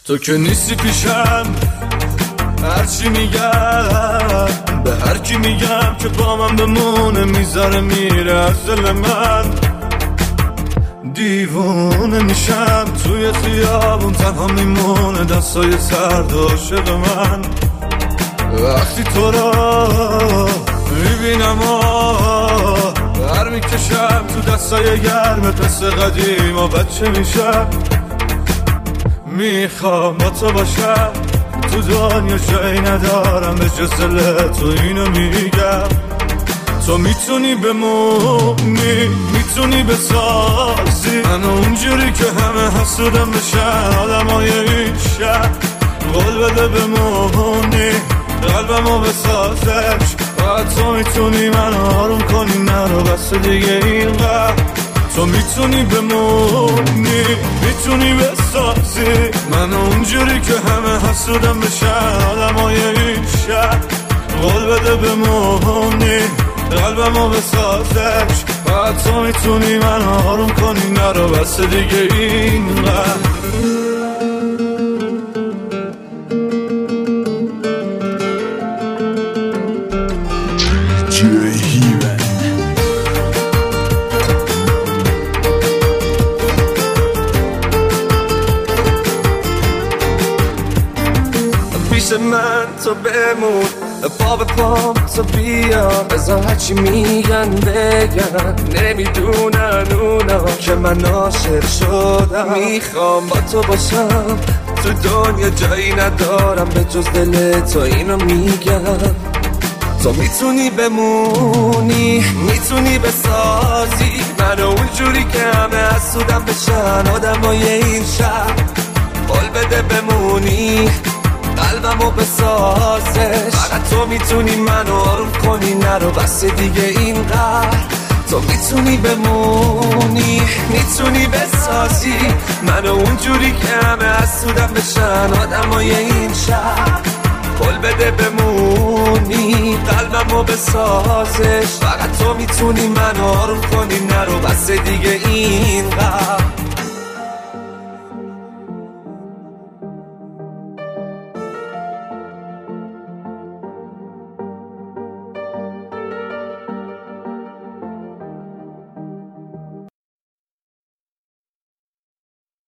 تو که نیستی پیشم، هرچی میگم به هر کی میگم که با من بمونه میذاره میره از دل من. دیوونه میشم توی خیابون تنها میمونه دستای سرد عاشق من. وقتی تو را میبینم بر میکشم تو دستای گرمت مثل قدیم و بچه میشم. میخوام با تو باشم تو دنیا جایی ندارم به جز دل تو اینو میگم. تو میتونی بمونی میتونی بسازی منو اونجوری که همه حسودم بشن آدمای این شهر. قول بده بمونی قلبمو بسازش و تو میتونی منو آروم کنی نرو بس دیگه اینقدر. تو میتونی بمونی میتونی بسازی منو اونجوری که همه حسودم بشن آدمای این شهر. قول بده بمونی قلبمو بسازش و تو میتونی منو آروم کنی نرو بس دیگه اینقدر. پیش من تو بمون پا به پام تو بیا بذار هرچی میگن بگن نمیدونن اونا که من عاشق شدم. میخوام با تو باشم تو دنیا جایی ندارم به جز دل تو اینو میگم. تو میتونی بمونی میتونی بسازی منو اونجوری که همه حسودم بشن آدمای این شهر. قول بده بمونی قلبمو بسازش فقط تو میتونی منو آروم کنی نرو بس دیگه اینقدر. تو میتونی بمونی میتونی بسازی منو اونجوری که همه حسودم بشن آدمای این شهر. قول بده بمونی قلبمو بسازش فقط تو میتونی منو آروم کنی نرو بس دیگه اینقدر.